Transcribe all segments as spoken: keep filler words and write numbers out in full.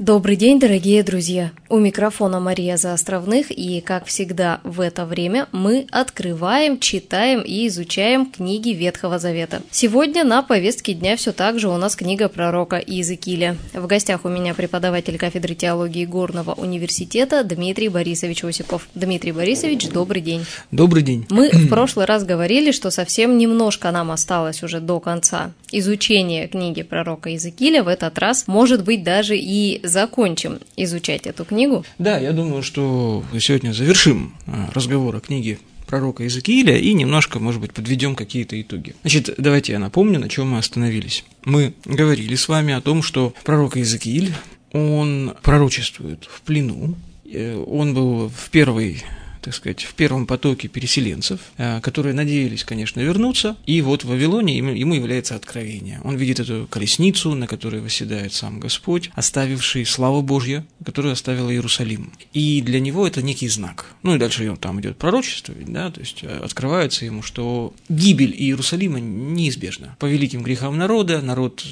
Добрый день, дорогие друзья! У микрофона Мария Заостровных, и, как всегда, в это время мы открываем, читаем и изучаем книги Ветхого Завета. Сегодня на повестке дня все так же у нас книга пророка Иезекииля. В гостях у меня преподаватель кафедры теологии Горного университета Дмитрий Борисович Осипов. Дмитрий Борисович, добрый день! Добрый день! Мы в прошлый раз говорили, что совсем немножко нам осталось уже до конца изучения книги пророка Иезекииля. В этот раз, может быть, даже и закончим изучать эту книгу. Да, я думаю, что сегодня завершим разговор о книге пророка Иезекииля и немножко, может быть, подведем какие-то итоги. Значит, давайте я напомню, на чем мы остановились. Мы говорили с вами о том, что пророк Иезекииль, он пророчествует в плену, он был в первой... так сказать, в первом потоке переселенцев, которые надеялись, конечно, вернуться, и вот в Вавилоне ему является откровение. Он видит эту колесницу, на которой восседает сам Господь, оставивший славу Божью, которую оставил Иерусалим. И для него это некий знак. Ну и дальше он там идет пророчествовать, да, то есть открывается ему, что гибель Иерусалима неизбежна. По великим грехам народа, народ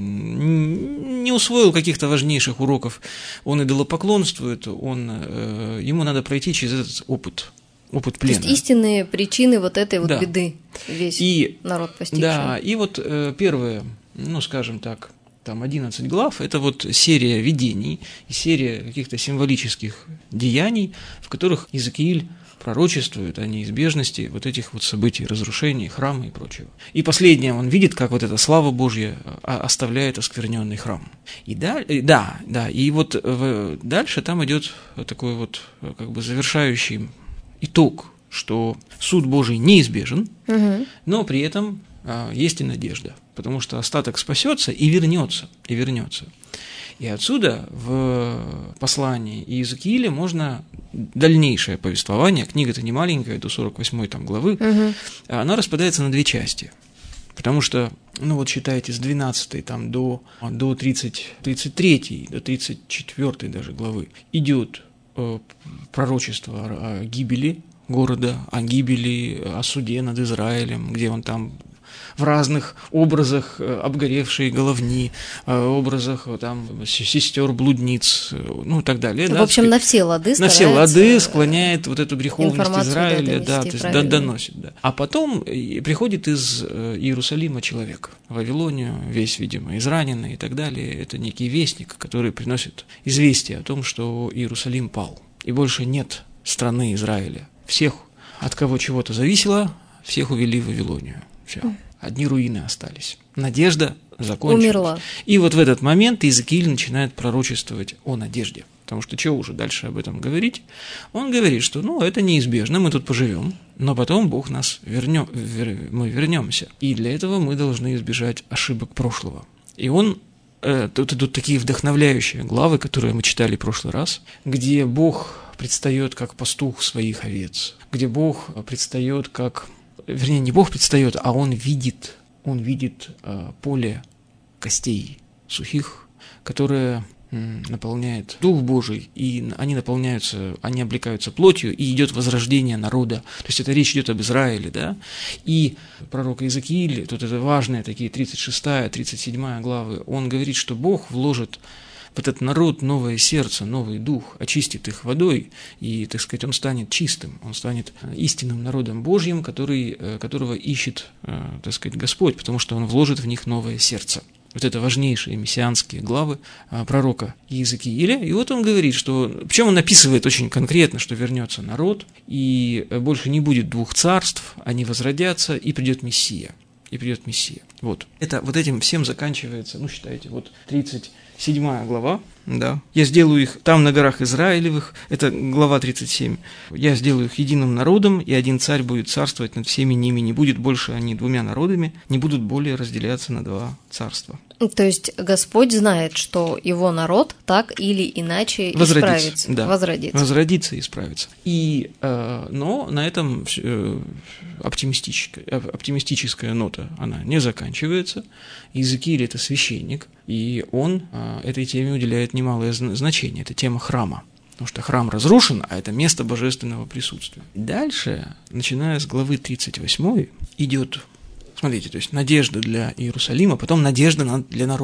не усвоил каких-то важнейших уроков, он идолопоклонствует, он, ему надо пройти через этот опыт. Опыт, опыт плена. То есть истинные причины вот этой вот да. беды весь и, народ постигший. Да, и вот э, первые, ну, скажем так, там одиннадцать глав, это вот серия видений и серия каких-то символических деяний, в которых Иезекииль пророчествует о неизбежности вот этих вот событий, разрушений храма и прочего. И последнее, он видит, как вот эта слава Божья оставляет оскверненный храм. И да, да, да, и вот дальше там идет такой вот как бы завершающий итог, что суд Божий неизбежен, угу. но при этом есть и надежда, потому что остаток спасется и вернется, и вернется. И отсюда в послании Иезекииля можно дальнейшее повествование, книга-то не маленькая, до сорок восьмой там главы, угу. она распадается на две части, потому что, ну вот считайте, с двенадцатой там до, до тридцать, тридцать третьей, до тридцать четвёртой даже главы идет э, пророчество о гибели города, о гибели, о суде над Израилем, где он там в разных образах обгоревшей головни, образах там сестер-блудниц, ну и так далее. В да, общем, на все лады На все лады склоняет вот эту греховность Израиля, да, то есть доносит. Да. А потом приходит из Иерусалима человек в Вавилонию, весь, видимо, израненный и так далее. Это некий вестник, который приносит известие о том, что Иерусалим пал, и больше нет страны Израиля. Всех, от кого чего-то зависело, всех увели в Вавилонию. Все. Одни руины остались. Надежда закончилась. Умерла. И вот в этот момент Иезекииль начинает пророчествовать о надежде. Потому что чего уже дальше об этом говорить? Он говорит, что ну, это неизбежно, мы тут поживем, но потом Бог нас вернет, вер, мы вернемся. И для этого мы должны избежать ошибок прошлого. И он, э, тут идут такие вдохновляющие главы, которые мы читали в прошлый раз, где Бог предстает как пастух своих овец, где Бог предстает как... Вернее, не Бог предстает, а Он видит, Он видит э, поле костей сухих, которое м, наполняет Дух Божий, и они наполняются, они облекаются плотью, и идет возрождение народа. То есть это речь идет об Израиле, да? И пророк Иезекииль, тут это важные такие тридцать шестая, тридцать седьмая главы, он говорит, что Бог вложит в этот народ новое сердце, новый дух, очистит их водой, и, так сказать, он станет чистым, он станет истинным народом Божьим, который, которого ищет, так сказать, Господь, потому что он вложит в них новое сердце. Вот это важнейшие мессианские главы пророка Иезекииля. И вот он говорит, что... Причем он описывает очень конкретно, что вернется народ, и больше не будет двух царств, они возродятся, и придет Мессия. И придет Мессия. Вот. Это, вот этим всем заканчивается, ну, считайте, вот тридцать седьмая глава, да. Я сделаю их там на горах Израилевых, это глава тридцать семь. Я сделаю их единым народом, и один царь будет царствовать над всеми ними. Не будет больше они двумя народами, не будут более разделяться на два царства. То есть Господь знает, что его народ так или иначе исправится, да. возродится. Возродится и исправится. И, э, но на этом э, оптимистическая, оптимистическая нота, она не заканчивается. Иезекииль – это священник, и он э, этой теме уделяет немалое значение. Это тема храма. Потому что храм разрушен, а это место божественного присутствия. Дальше, начиная с главы тридцать восьмой, идет, смотрите, то есть надежда для Иерусалима, потом надежда для народов.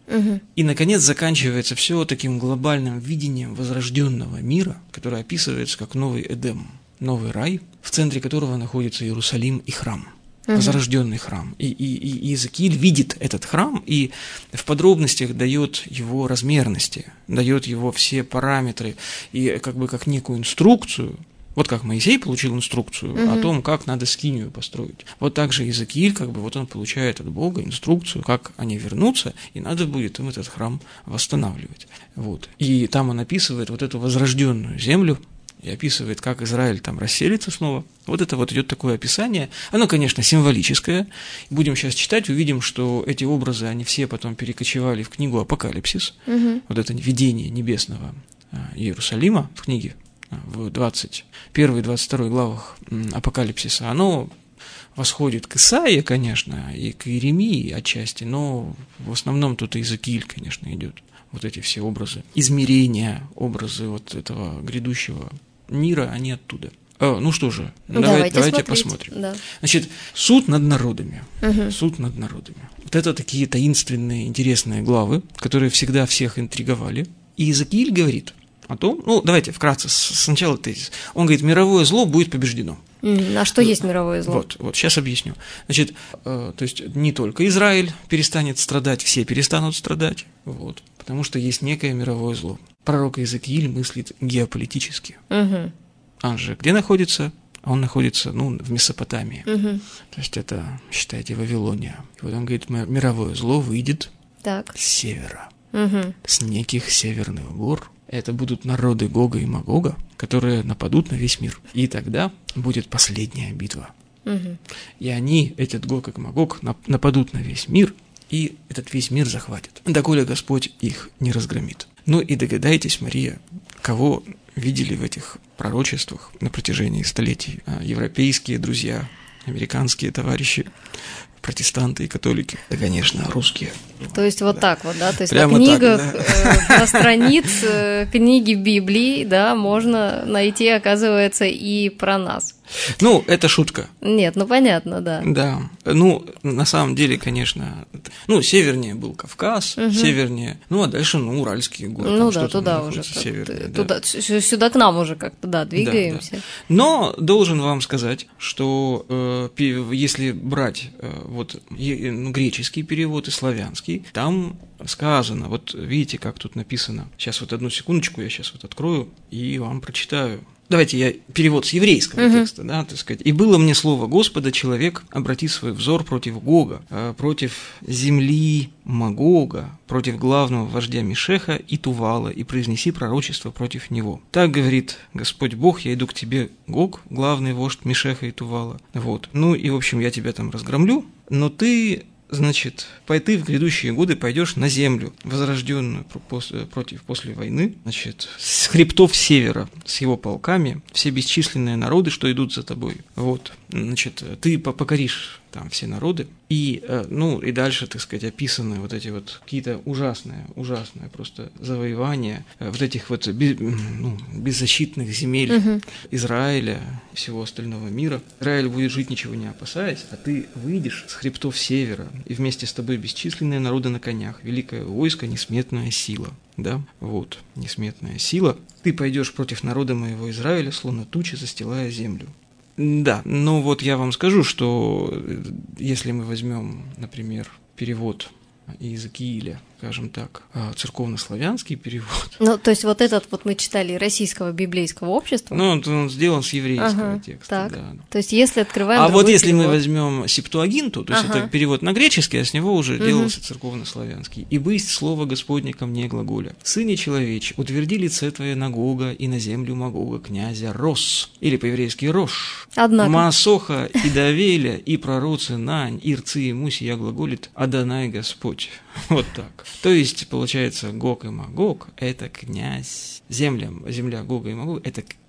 Угу. И, наконец, заканчивается все таким глобальным видением возрожденного мира, который описывается как новый Эдем, новый рай, в центре которого находится Иерусалим и храм. Угу. Возрожденный храм. И, и, и Иезекииль видит этот храм и в подробностях дает его размерности, дает его все параметры и как бы как некую инструкцию. Вот как Моисей получил инструкцию угу. о том, как надо скинию построить. Вот так же Иезекииль, как бы вот он получает от Бога инструкцию, как они вернутся, и надо будет им этот храм восстанавливать. Вот. И там он описывает вот эту возрожденную землю, и описывает, как Израиль там расселится снова. Вот это вот идет такое описание. Оно, конечно, символическое. Будем сейчас читать, увидим, что эти образы, они все потом перекочевали в книгу «Апокалипсис». Угу. Вот это видение небесного Иерусалима в книге в двадцать первой и двадцать второй главах Апокалипсиса. Оно восходит к Исаии, конечно, и к Иеремии отчасти, но в основном тут Иезекииль, конечно, идет. Вот эти все образы, измерения, образы вот этого грядущего мира, они оттуда. А, ну что же, давайте, давайте, давайте посмотрим. Да. Значит, суд над народами. Угу. Суд над народами. Вот это такие таинственные, интересные главы, которые всегда всех интриговали. И Иезекииль говорит о том, ну давайте вкратце, сначала тезис. Он говорит, мировое зло будет побеждено. А что есть мировое зло? Вот, вот, сейчас объясню. Значит, э, то есть не только Израиль перестанет страдать, все перестанут страдать, вот, потому что есть некое мировое зло. Пророк Иезекииль мыслит геополитически. Угу. Он же где находится? Он находится, ну, в Месопотамии. Угу. То есть это, считайте, Вавилония. И вот он говорит, мировое зло выйдет так. с севера, угу. с неких северных гор. Это будут народы Гога и Магога, которые нападут на весь мир. И тогда будет последняя битва. Угу. И они, этот Гог и Магог, нападут на весь мир, и этот весь мир захватит, доколе Господь их не разгромит. Ну и догадайтесь, Мария, кого видели в этих пророчествах на протяжении столетий европейские друзья, американские товарищи, протестанты и католики, да, конечно, русские. То есть вот да. так вот, да, то есть Прямо на книгах, так, да. э, на странице книги Библии, да, можно найти, оказывается, и про нас. Ну, это шутка. Нет, ну понятно, да. Да, ну, на самом деле, конечно, ну, севернее был Кавказ, угу. севернее, ну, а дальше, ну, Уральские горы. Ну да, туда уже, севернее, туда, да. сюда к нам уже как-то, да, двигаемся. Да, да. Но должен вам сказать, что э, если брать э, вот ну, греческий перевод и славянский, там сказано, вот видите, как тут написано. Сейчас вот одну секундочку, я сейчас вот открою и вам прочитаю. Давайте я перевод с еврейского uh-huh. текста, да, так сказать. «И было мне слово Господа, человек, обрати свой взор против Гога, против земли Магога, против главного вождя Мешеха и Тувала, и произнеси пророчество против него. Так говорит Господь Бог, я иду к тебе, Гог, главный вождь Мешеха и Тувала. Вот. Ну и, в общем, я тебя там разгромлю, но ты... Значит, ты в грядущие годы пойдешь на землю, возрожденную против после войны, значит, с хребтов севера, с его полками, все бесчисленные народы, что идут за тобой. Вот, значит, ты покоришь там все народы, и, ну, и дальше, так сказать, описаны вот эти вот какие-то ужасные, ужасные просто завоевания вот этих вот без, ну, беззащитных земель угу. Израиля и всего остального мира. Израиль будет жить, ничего не опасаясь, а ты выйдешь с хребтов севера, и вместе с тобой бесчисленные народы на конях, великое войско, несметная сила. Да, вот, несметная сила. Ты пойдешь против народа моего Израиля, словно тучи, застилая землю. Да, но вот я вам скажу, что если мы возьмем, например, перевод Иезекииля, скажем так, церковно-славянский перевод. Ну, то есть вот этот вот мы читали Российского библейского общества. Ну, он, он сделан с еврейского ага, текста. Так. Да. То есть если открываем А вот если перевод... мы возьмем Септуагинту, то есть ага. это перевод на греческий, а с него уже угу. делался церковно-славянский. «И бысть слово Господне ко мне глаголя. Сыне человеч, утверди лице твое на Гога и на землю Магога, князя Рос». Или по-еврейски Рош. Однако. Маасоха и Давеля, и пророцы Нань, и рцы ему сия глаголит Адонай Господь. Вот так. То есть, получается, Гог и Магог – это князь. Земля, земля Гога и Магога – это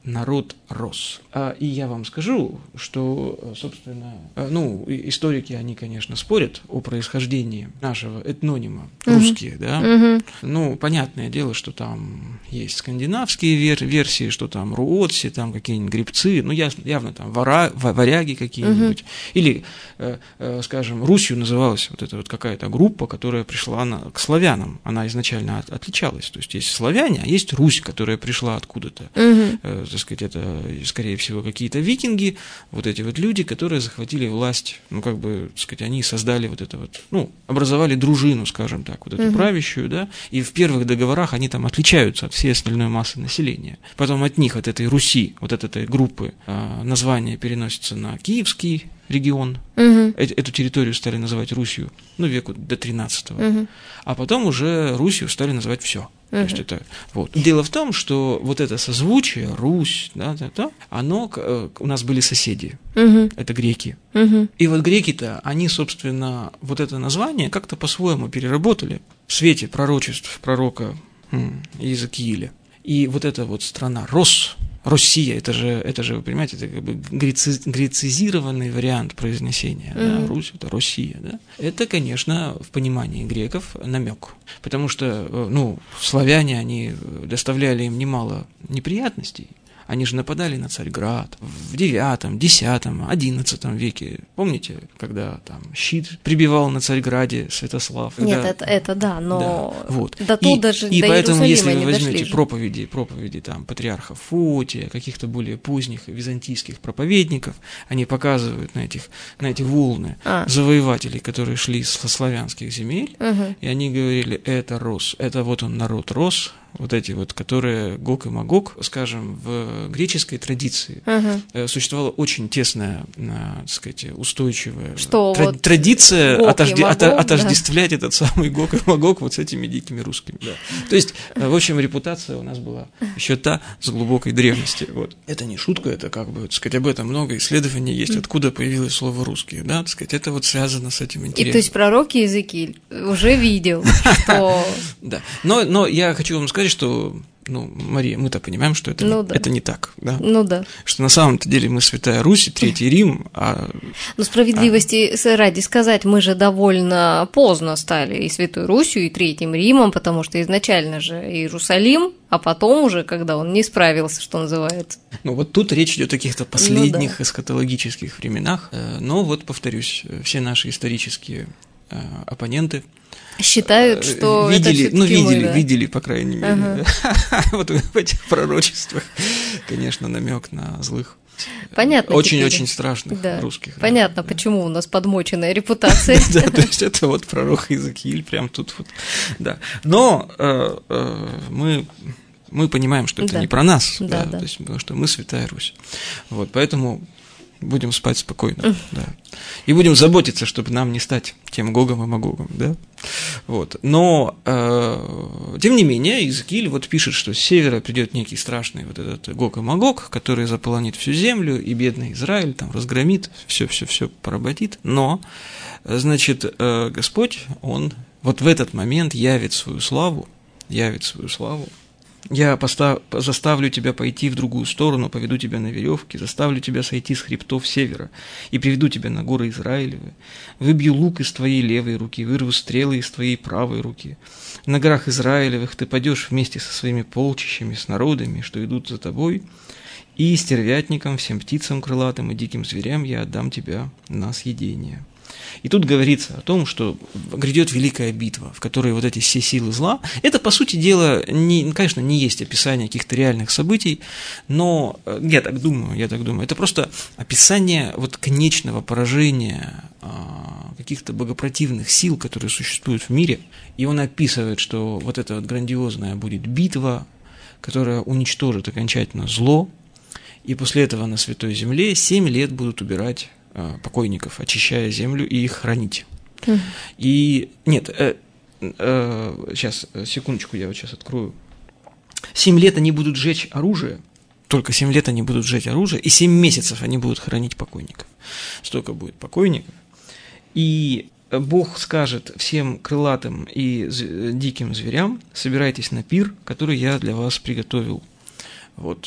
народ рос. И я вам скажу, что, собственно, ну, историки, они, конечно, спорят о происхождении нашего этнонима, uh-huh. русские, да. Uh-huh. Ну, понятное дело, что там есть скандинавские вер- версии, что там руотси, там какие-нибудь гребцы, ну, ясно, явно там вара- варяги какие-нибудь. Uh-huh. Или, э, э, скажем, Русью называлась вот эта вот какая-то группа, которая пришла на, к славянам. Она изначально от, отличалась. То есть есть славяне, а есть Русь, которая пришла откуда-то. Uh-huh. Э, так сказать, это, скорее всего, какие-то викинги, вот эти вот люди, которые захватили власть, ну, как бы, так сказать, они создали вот это вот, ну, образовали дружину, скажем так, вот эту uh-huh. правящую, да, и в первых договорах они там отличаются от всей остальной массы населения. Потом от них, от этой Руси, вот от этой группы, э, название переносится на Киевский регион. Uh-huh. Эту территорию стали называть Русью, ну, веку до тринадцатого. Uh-huh. А потом уже Русью стали называть все. Uh-huh. То есть это, вот. Дело в том, что вот это созвучие, Русь, да, да, да, оно, у нас были соседи, uh-huh. это греки. Uh-huh. И вот греки-то, они, собственно, вот это название как-то по-своему переработали в свете пророчеств пророка Иезекииля. И вот эта вот страна Рос, Россия, это же, это же, вы понимаете, это как бы греци, грецизированный вариант произнесения, mm-hmm. да, Русь, это Россия, да. Это, конечно, в понимании греков намек, потому что, ну, славяне, они доставляли им немало неприятностей. Они же нападали на Царьград в девятом, десятом, одиннадцатом веке. Помните, когда там щит прибивал на Царьграде Святослав? Когда... Нет, это, это да, но да, вот. до туда же, и до поэтому, Иерусалима если вы не возьмете дошли проповеди, проповеди там, патриарха Фотия, каких-то более поздних византийских проповедников, они показывают на, этих, на эти волны а. завоевателей, которые шли со славянских земель, угу. и они говорили, это Рос, это вот он народ Рос, вот эти вот, которые Гог и Магог, скажем, в греческой традиции uh-huh. существовала очень тесная, так сказать, устойчивая Что, тра- вот традиция отожде- Магог, ото- отождествлять да. этот самый Гог и Магог вот с этими дикими русскими. Да. То есть, в общем, репутация у нас была еще та с глубокой древности. Вот. Это не шутка, это как бы, так сказать, об этом много исследований есть, откуда появилось слово «русские». Да, так сказать, это вот связано с этим интересом. И то есть пророк Иезекииль уже видел, что... Да, но я хочу вам сказать, что, ну, Мария, мы-то понимаем, что это, ну, не, да. это не так, да? Ну да. Что на самом-то деле мы Святая Русь, Третий Рим, а... Ну, справедливости а... ради сказать, мы же довольно поздно стали и Святой Русью, и Третьим Римом, потому что изначально же Иерусалим, а потом уже, когда он не справился, что называется. Ну, вот тут речь идет о каких-то последних ну, да. эсхатологических временах, но вот, повторюсь, все наши исторические оппоненты считают, что видели, это ну видели, мы, да? видели, по крайней мере, ага. вот в этих пророчествах, конечно, намек на злых, понятно, очень-очень страшных да. русских. Понятно, да. почему у нас подмоченная репутация. Да, то есть это вот пророк Иезекииль, прям тут вот, да. Но мы мы понимаем, что это не про нас, то есть потому что мы Святая Русь, вот, поэтому будем спать спокойно, да. И будем заботиться, чтобы нам не стать тем Гогом и Магогом, да. Вот. Но, э, тем не менее, Иезекииль вот пишет, что с севера придет некий страшный вот этот Гог и Магог, который заполонит всю землю, и бедный Израиль там разгромит, все-все-все поработит. Но, значит, э, Господь, Он вот в этот момент явит свою славу, явит свою славу. Я постав... заставлю тебя пойти в другую сторону, поведу тебя на веревке, заставлю тебя сойти с хребтов севера и приведу тебя на горы Израилевы. Выбью лук из твоей левой руки, вырву стрелы из твоей правой руки. На горах Израилевых ты пойдешь вместе со своими полчищами, с народами, что идут за тобой, и стервятникам, всем птицам крылатым и диким зверям я отдам тебя на съедение. И тут говорится о том, что грядет великая битва, в которой вот эти все силы зла, это, по сути дела, не, конечно, не есть описание каких-то реальных событий, но я так думаю, я так думаю, это просто описание вот конечного поражения каких-то богопротивных сил, которые существуют в мире, и он описывает, что вот эта вот грандиозная будет битва, которая уничтожит окончательно зло, и после этого на Святой Земле семь лет будут убирать покойников, очищая землю и их хранить. Mm. И нет, э, э, сейчас, секундочку, я вот сейчас открою. Семь лет они будут сжечь оружие, только семь лет они будут сжечь оружие, и семь месяцев они будут хранить покойников. Столько будет покойников. И Бог скажет всем крылатым и диким зверям: собирайтесь на пир, который я для вас приготовил. Вот.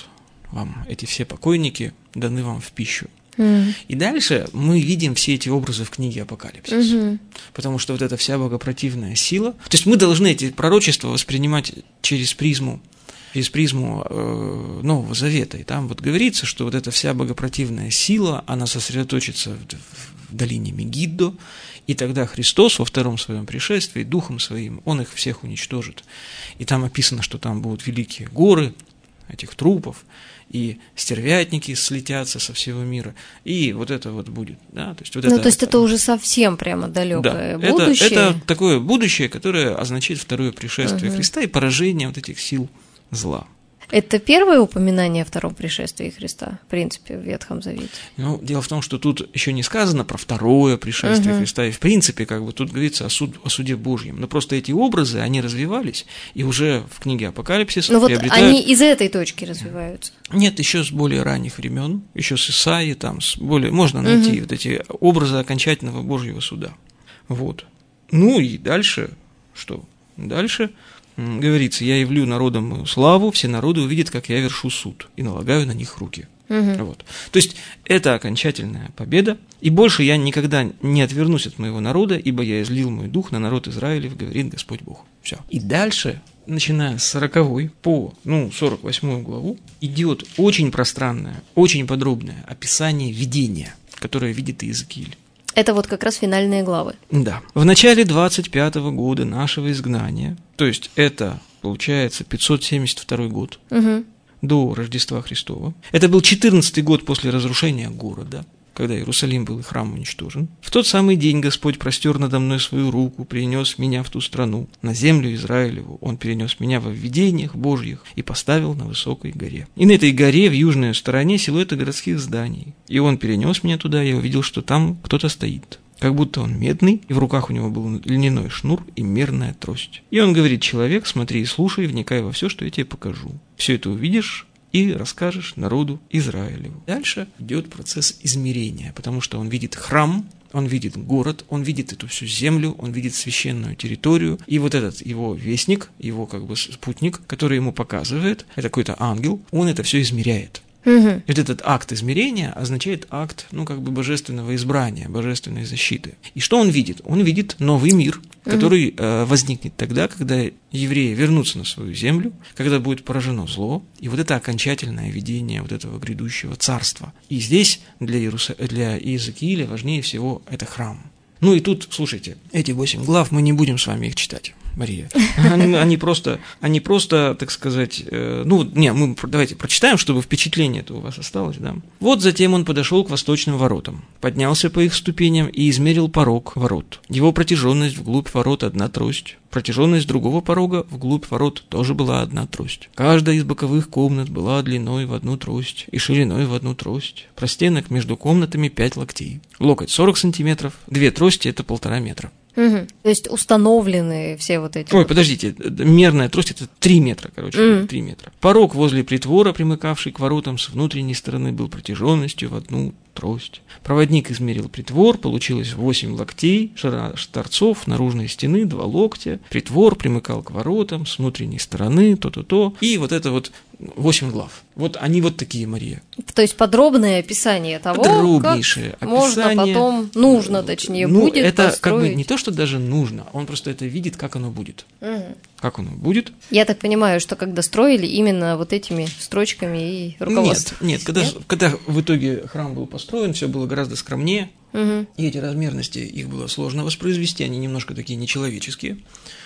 вам эти все покойники даны вам в пищу. Mm. И дальше мы видим все эти образы в книге Апокалипсис. Mm-hmm. Потому что вот эта вся богопротивная сила... То есть мы должны эти пророчества воспринимать через призму, через призму э, Нового Завета. И там вот говорится, что вот эта вся богопротивная сила, она сосредоточится в, в долине Мегиддо, и тогда Христос во втором своем пришествии Духом Своим, Он их всех уничтожит. И там описано, что там будут великие горы этих трупов, и стервятники слетятся со всего мира, и вот это вот будет, да, то есть вот ну, это. то есть это уже совсем прямо далекое да, будущее. Это, это такое будущее, которое означает второе пришествие угу. Христа и поражение вот этих сил зла. Это первое упоминание о втором пришествии Христа, в принципе, в Ветхом Завете? Ну, дело в том, что тут еще не сказано про второе пришествие uh-huh. Христа, и в принципе, как бы тут говорится о, суд, о суде Божьем. Но просто эти образы, они развивались, и уже в книге Апокалипсис ну, приобретают... вот они из этой точки развиваются? Нет, еще с более ранних времен, еще с Исаии, там, с более... можно найти uh-huh. вот эти образы окончательного Божьего суда. Вот. Ну и дальше, что? Дальше... говорится, я явлю народам мою славу, все народы увидят, как я вершу суд, и налагаю на них руки. Угу. Вот. То есть это окончательная победа, и больше я никогда не отвернусь от моего народа, ибо я излил мой дух на народ Израилев, говорит Господь Бог. Все. И дальше, начиная с сороковой по ну, сорок восьмую главу, идет очень пространное, очень подробное описание видения, которое видит Иезекииль. Это вот как раз финальные главы. Да. В начале двадцать пятого года нашего изгнания, то есть это, получается, пятьсот семьдесят второй год, угу. до Рождества Христова. Это был четырнадцатый год после разрушения города, когда Иерусалим был и храм уничтожен. В тот самый день Господь простер надо мной свою руку, перенес меня в ту страну, на землю Израилеву. Он перенес меня во видениях Божьих и поставил на высокой горе. И на этой горе в южной стороне силуэты городских зданий. И он перенес меня туда, я увидел, что там кто-то стоит. Как будто он медный, и в руках у него был льняной шнур и мерная трость. И он говорит: человек, смотри и слушай, вникай во все, что я тебе покажу. Все это увидишь и расскажешь народу Израилеву. Дальше идет процесс измерения, потому что он видит храм, он видит город, он видит эту всю землю, он видит священную территорию, и вот этот его вестник, его как бы спутник, который ему показывает, это какой-то ангел, он это все измеряет. Угу. И вот этот акт измерения означает акт, ну, как бы божественного избрания, божественной защиты. И что он видит? Он видит новый мир, который угу. э, возникнет тогда, когда евреи вернутся на свою землю, когда будет поражено зло, и вот это окончательное видение вот этого грядущего царства. И здесь для, Иерус... для Иезекииля важнее всего это храм. Ну и тут, слушайте, эти восемь глав, мы не будем с вами их читать, Мария. Они, они, просто, они просто, так сказать, э, ну, не, мы давайте прочитаем, чтобы впечатление это у вас осталось, да. Вот затем он подошел к восточным воротам, поднялся по их ступеням и измерил порог ворот. Его протяженность вглубь ворот одна трость. Протяженность другого порога вглубь ворот тоже была одна трость. Каждая из боковых комнат была длиной в одну трость и шириной в одну трость. Простенок между комнатами пять локтей. Локоть сорок сантиметров, две трости – это полтора метра. Угу. То есть установлены все вот эти... Ой, вот... подождите, мерная трость – это три метра, короче, mm. три метра. Порог возле притвора, примыкавший к воротам с внутренней стороны, был протяженностью в одну трость. Проводник измерил притвор, получилось восемь локтей, ширина торцов, наружной стены два локтя. Притвор примыкал к воротам с внутренней стороны, то-то-то. И вот это вот восемь глав. Вот они вот такие, Мария. То есть подробное описание того, Подробнейшее как описание. Можно потом, нужно, точнее, ну, будет это построить. Как бы не то, что даже нужно, он просто это видит, как оно будет. Угу. Как оно будет. Я так понимаю, что когда строили именно вот этими строчками и руководством. Нет, нет, когда, нет? когда в итоге храм был построен, все было гораздо скромнее, угу. и эти размерности, их было сложно воспроизвести, они немножко такие нечеловеческие,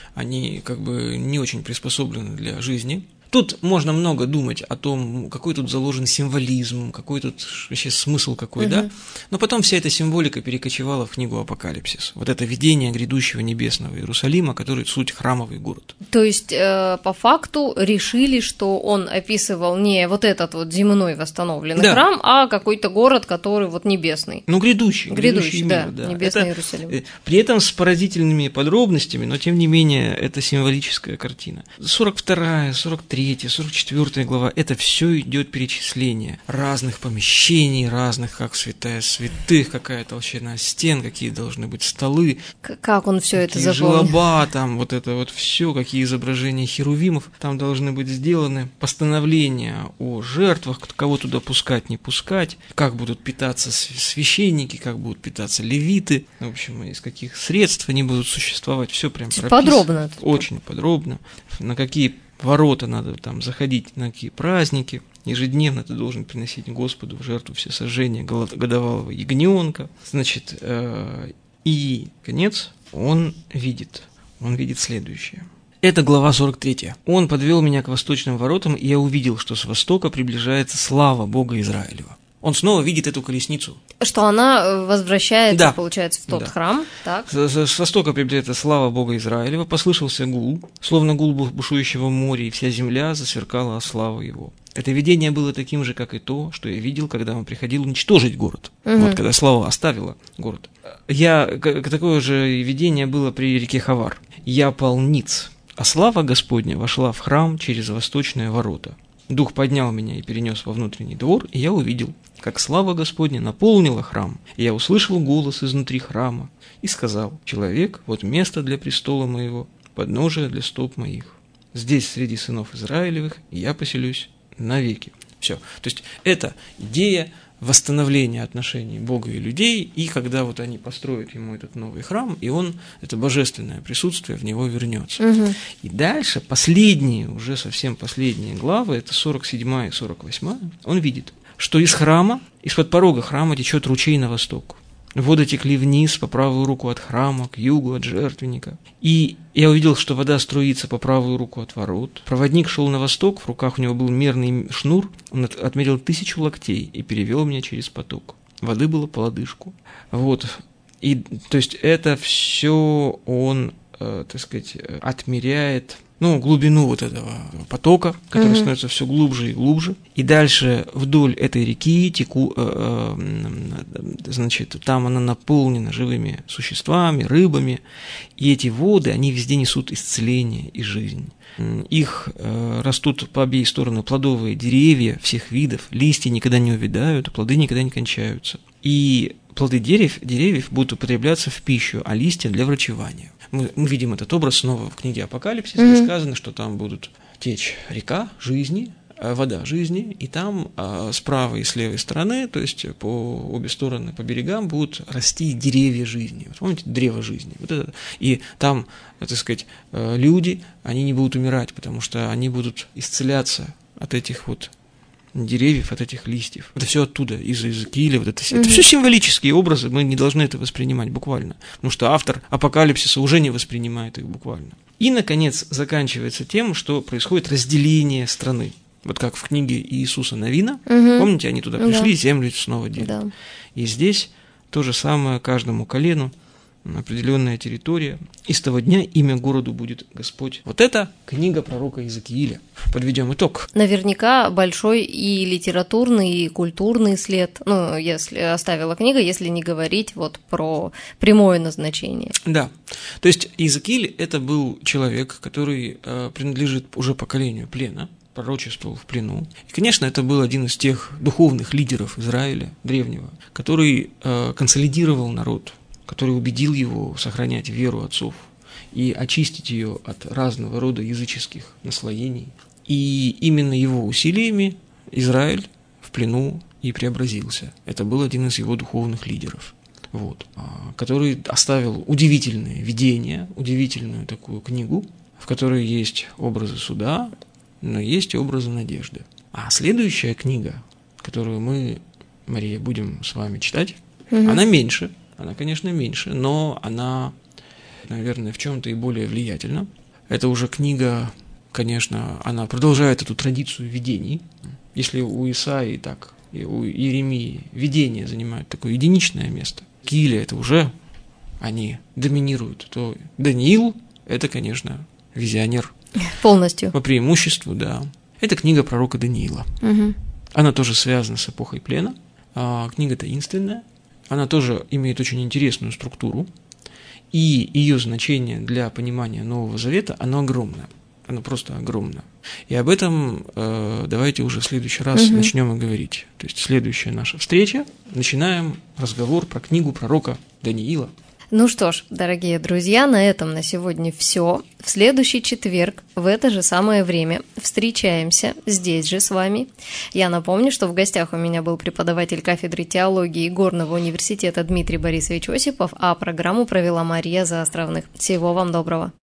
они как бы не очень приспособлены для жизни. Тут можно много думать о том, какой тут заложен символизм, какой тут вообще смысл какой, угу. да? Но потом вся эта символика перекочевала в книгу Апокалипсис. Вот это видение грядущего небесного Иерусалима, который суть храмовый город. То есть, э, по факту решили, что он описывал не вот этот вот земной восстановленный да. храм, а какой-то город, который вот небесный. Ну, грядущий. Грядущий, грядущий да, мир, да. небесный это, Иерусалим. При этом с поразительными подробностями, но тем не менее это символическая картина. сорок вторая, сорок третья третья, сорок четвёртая глава, это все идет перечисление разных помещений, разных, как святая святых, какая толщина стен, какие должны быть столы. Как он все это запомнил? Желоба, там вот это вот все, какие изображения херувимов, там должны быть сделаны постановления о жертвах, кого туда пускать, не пускать, как будут питаться священники, как будут питаться левиты, в общем, из каких средств они будут существовать, все прям прописано. Подробно. Очень подробно. На какие ворота надо там заходить, на какие праздники. Ежедневно ты должен приносить Господу в жертву всесожжения годовалого ягненка. Значит, э, и конец он видит. Он видит следующее. Это глава сорок третья. «Он подвел меня к восточным воротам, и я увидел, что с востока приближается слава Бога Израилева». Он снова видит эту колесницу. Что она возвращается, да. Получается, в тот да. храм. Так. С, с востока приближается слава Бога Израилева, послышался гул, словно гул бушующего моря, и вся земля засверкала от славы его. Это видение было таким же, как и то, что я видел, когда он приходил уничтожить город. Угу. Вот, когда слава оставила город. Я, такое же видение было при реке Хавар. «Я пал ниц, а слава Господня вошла в храм через восточные ворота. Дух поднял меня и перенес во внутренний двор, и я увидел, как слава Господня наполнила храм. И я услышал голос изнутри храма и сказал: «Человек, вот место для престола моего, подножие для стоп моих. Здесь среди сынов Израилевых я поселюсь навеки». Все. То есть это идея восстановления отношений Бога и людей, и когда вот они построят ему этот новый храм, и он, это божественное присутствие в него вернется. Угу. И дальше, последние, уже совсем последние главы, это сорок седьмая и сорок восьмая, он видит, что из храма, из-под порога храма течет ручей на восток. Воды текли вниз по правую руку от храма, к югу от жертвенника. И я увидел, что вода струится по правую руку от ворот. Проводник шел на восток, в руках у него был мерный шнур, он отмерил тысячу локтей и перевел меня через поток. Воды было по лодыжку. Вот. И, то есть, это все он, э, так сказать, отмеряет, ну, глубину вот этого потока, который mm-hmm. становится все глубже и глубже. И дальше вдоль этой реки теку, э, э, значит, там она наполнена живыми существами, рыбами, и эти воды, они везде несут исцеление и жизнь. Их э, растут по обеих сторонам плодовые деревья всех видов, листья никогда не увядают, плоды никогда не кончаются. И плоды деревьев, деревьев будут употребляться в пищу, а листья для врачевания. Мы, мы видим этот образ снова в книге «Апокалипсис», mm-hmm. где сказано, что там будут течь река жизни, вода жизни, и там а, с правой и с левой стороны, то есть по обе стороны, по берегам, будут расти деревья жизни. Вот помните, древо жизни? Вот это. И там, так сказать, люди, они не будут умирать, потому что они будут исцеляться от этих вот деревьев, от этих листьев. Это все оттуда, из Иезекииля. Вот это, mm-hmm. это все символические образы, мы не должны это воспринимать буквально, потому что автор Апокалипсиса уже не воспринимает их буквально. И, наконец, заканчивается тем, что происходит разделение страны. Вот как в книге Иисуса Навина, mm-hmm. помните, они туда пришли, да. землю снова делят. Да. И здесь то же самое каждому колену, определенная территория. И с того дня имя городу будет Господь. Вот это книга пророка Иезекииля. Подведем итог. Наверняка большой и литературный, и культурный след, ну, если оставила книга, если не говорить вот про прямое назначение. Да. То есть Иезекииль – это был человек, который э, принадлежит уже поколению плена, пророчествовал в плену. И, конечно, это был один из тех духовных лидеров Израиля древнего, который э, консолидировал народ, который убедил его сохранять веру отцов и очистить ее от разного рода языческих наслоений. И именно его усилиями Израиль в плену и преобразился. Это был один из его духовных лидеров, вот, который оставил удивительное видение, удивительную такую книгу, в которой есть образы суда, но есть и образы надежды. А следующая книга, которую мы, Мария, будем с вами читать, угу. она меньше. Она, конечно, меньше, но она, наверное, в чем-то и более влиятельна. Это уже книга, конечно, она продолжает эту традицию видений. Если у Исаии так, и у Иеремии видения занимают такое единичное место, Иезекииля это уже они доминируют, то Даниил – это, конечно, визионер. Полностью. По преимуществу, да. Это книга пророка Даниила. Угу. Она тоже связана с эпохой плена. А, книга таинственная. Она тоже имеет очень интересную структуру, и ее значение для понимания Нового Завета, оно огромное, оно просто огромное. И об этом э, давайте уже в следующий раз угу. начнем и говорить. То есть следующая наша встреча, начинаем разговор про книгу пророка Даниила. Ну что ж, дорогие друзья, на этом на сегодня все. В следующий четверг в это же самое время встречаемся здесь же с вами. Я напомню, что в гостях у меня был преподаватель кафедры теологии Горного университета Дмитрий Борисович Осипов, а программу провела Мария Заостровных. Всего вам доброго.